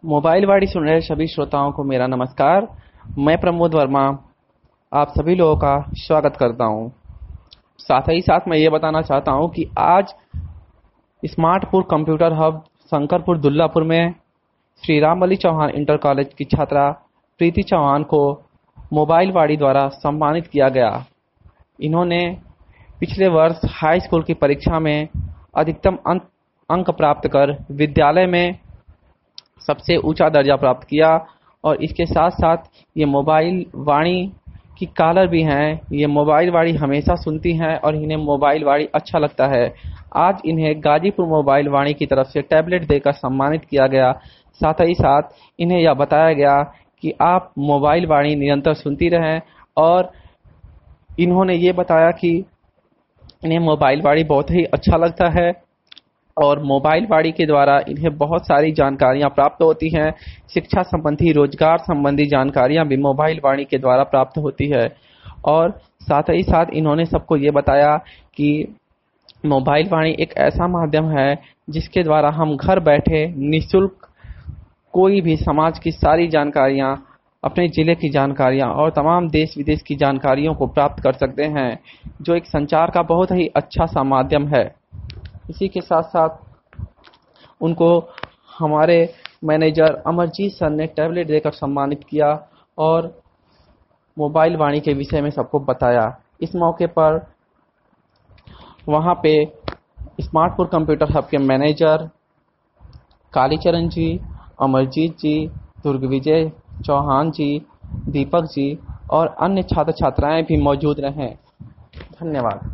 Mobile वाणी सुन रहे सभी श्रोताओं को मेरा नमस्कार। मैं प्रमोद वर्मा आप सभी लोगों का स्वागत करता हूं। साथ ही साथ मैं ये बताना चाहता हूं कि आज स्मार्टपुर कंप्यूटर हब शंकरपुर दुल्लापुर में श्री रामबली चौहान इंटर कॉलेज की छात्रा प्रीति चौहान को मोबाइल वाणी द्वारा सम्मानित किया गया। इन्होंने पिछले वर्ष हाई स्कूल की परीक्षा में अधिकतम अंक प्राप्त कर विद्यालय में सबसे ऊंचा दर्जा प्राप्त किया और इसके साथ साथ ये मोबाइल वाणी की कॉलर भी हैं। ये मोबाइल वाणी हमेशा सुनती हैं और इन्हें मोबाइल वाणी अच्छा लगता है। आज इन्हें गाजीपुर मोबाइल वाणी की तरफ से टैबलेट देकर सम्मानित किया गया। साथ ही साथ इन्हें यह बताया गया कि आप मोबाइल वाणी निरंतर सुनती रहें और इन्होंने ये बताया कि इन्हें मोबाइल वाणी बहुत ही अच्छा लगता है और मोबाइल वाणी के द्वारा इन्हें बहुत सारी जानकारियां प्राप्त होती हैं। शिक्षा संबंधी, रोजगार संबंधी जानकारियां भी मोबाइल वाणी के द्वारा प्राप्त होती है। और साथ ही साथ इन्होंने सबको ये बताया कि मोबाइल वाणी एक ऐसा माध्यम है जिसके द्वारा हम घर बैठे निःशुल्क कोई भी समाज की सारी जानकारियां, अपने जिले की जानकारियां और तमाम देश विदेश की जानकारियों को प्राप्त कर सकते हैं, जो एक संचार का बहुत ही अच्छा सा माध्यम है। इसी के साथ साथ उनको हमारे मैनेजर अमरजीत सर ने टैबलेट देकर सम्मानित किया और मोबाइल वाणी के विषय में सबको बताया। इस मौके पर वहां पे स्मार्टपुर कंप्यूटर हब के मैनेजर कालीचरण जी, अमरजीत जी, दुर्गविजय चौहान जी, दीपक जी और अन्य छात्र छात्राएं भी मौजूद रहे। धन्यवाद।